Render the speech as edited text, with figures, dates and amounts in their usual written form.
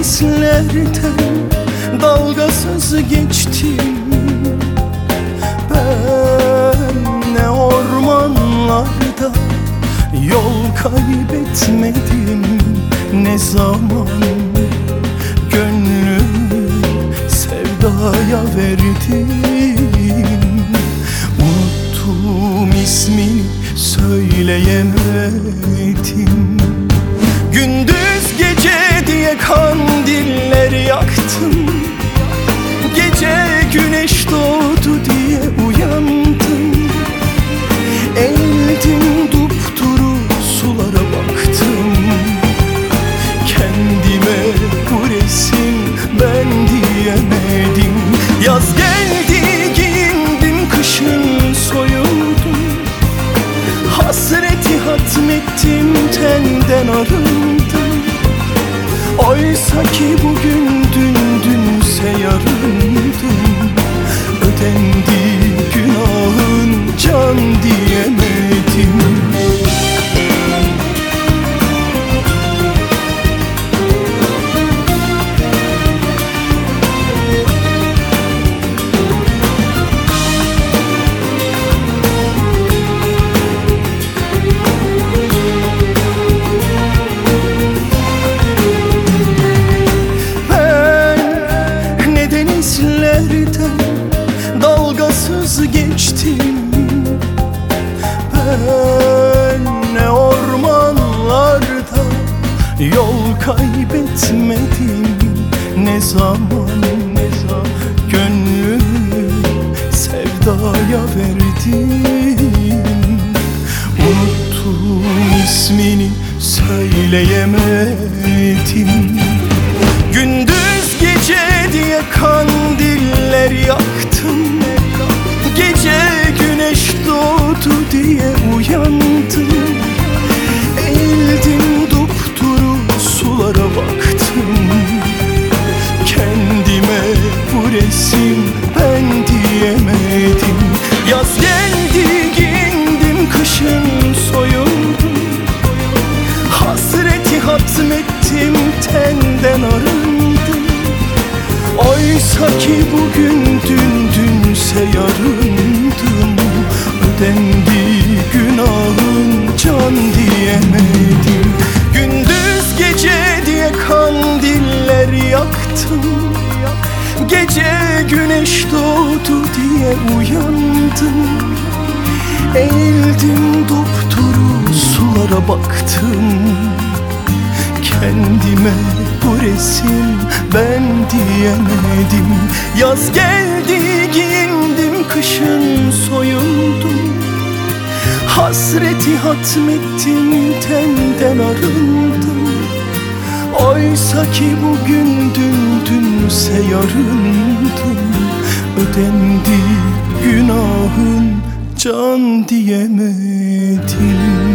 denizlerden dalgasız geçtim. Ben ne ormanlarda yol kaybetmedim, ne zaman gönlümü sevdaya verdim. Unuttum, ismini söyleyemedim. Gündüz gece diye kandiller yaktım. Gece güneş doğdu diye uyandım. Eğildim, dupduru sulara baktım. Kendime bu resim ben diyemedim. Yaz geldi, giyindim, kışın soyuldum. Hasreti hatmettim, tenden arındım. Oysa ki bugün dün, dünse yarındım. Ödendi günahın, can diyemedim. Dalgasız geçtim. Ben ne ormanlarda yol kaybetmedim, ne zaman gönlümü sevdaya verdim. Unuttum, ismini söyleyemedim. Gündüz gece diye kandiller yaktım. Gece güneş doğdu diye uyandım. Eğildim, dupduru sulara baktım. Kendime bu resim ben diyemedim. Yaz geldi, giyindim, kışın soyuldum. Hasreti hatmettim, tenden arındım. Oysa ki bugün dün, dünse yarındım. Ödendi günahın, can diyemedim. Gündüz gece diye kandiller yaktım. Gece güneş doğdu diye uyandım. Eğildim, dupduru sulara baktım. Kendime bu resim ben diyemedim. Yaz geldi, giyindim, kışın soyuldum. Hasreti hatmettim, tenden arındım. Oysa ki bugün dün, dünse yarındım. Ödendi günahın, can diyemedim.